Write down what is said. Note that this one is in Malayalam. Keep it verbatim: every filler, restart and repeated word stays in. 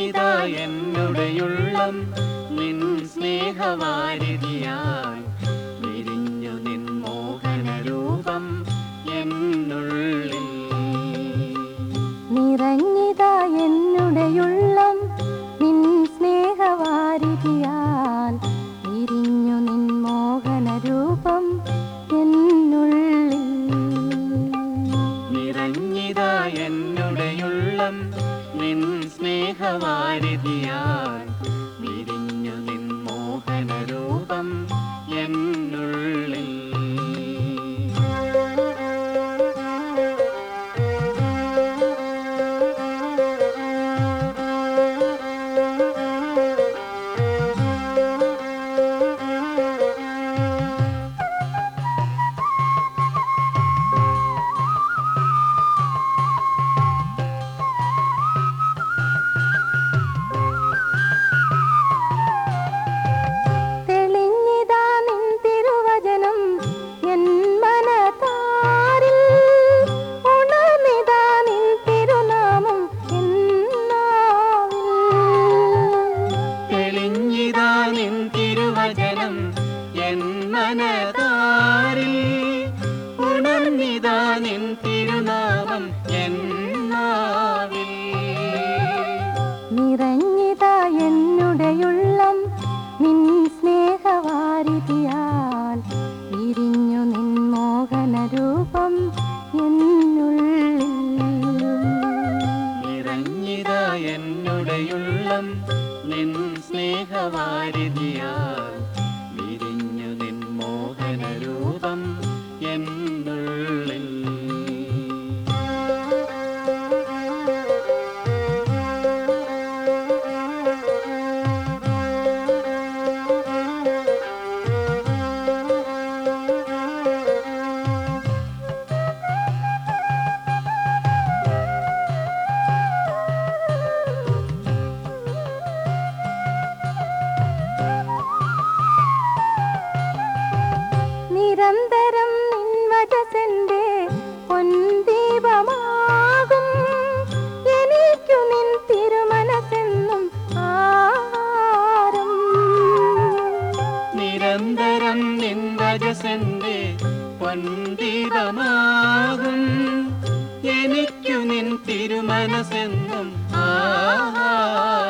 നിറഞ്ഞിതാ എന്നുടെയുള്ളം നിൻ സ്നേഹവാരിധിയാൽ വിരിഞ്ഞു നിൻ മോഹനരൂപം എന്നുള്ളിൽ. നിറഞ്ഞിതാ എന്നുടെയുള്ളം നിൻ സ്നേഹവാരിധിയാൽ വിരിഞ്ഞു നിൻ മോഹനരൂപം എന്നുള്ളിൽ. നിറഞ്ഞിതാ എന്നുടെയുള്ളം നിൻ സ്നേഹവാരിധിയാൽ വിരിഞ്ഞു നിൻ മോഹനരൂപം എന്നുള്ളിൽ. തിരുവചനം എൻ മനതാരിൽ ഉണർന്നിതാ നിൻ തിരുനാമം എൻ നാവിൽ. നിറഞ്ഞിതാ എന്നുടെയുള്ളം നിൻ സ്നേഹവാരിധിയാൽ വിരിഞ്ഞു നിൻ മോഹനരൂപം എന്നുള്ളിൽ. നിറഞ്ഞിതാ എന്നുടെയുള്ളം നിൻ സ്നേഹവാരിധിയാൽ വിരിഞ്ഞു നിൻ മോഹനരൂപം എന്നുള്ളിൽ. നിരന്തരം നിൻ വചസ്സെന്റെ പൊൻദീപമാകും എനിക്കു നിൻ തിരുമനസ്സെന്നും ആഹാരം. നിരന്തരം നിൻ വചസ്സെന്റെ പൊൻദീപമാകും എനിക്കു നിൻ തിരുമനസ്സെന്നും ആഹാരം.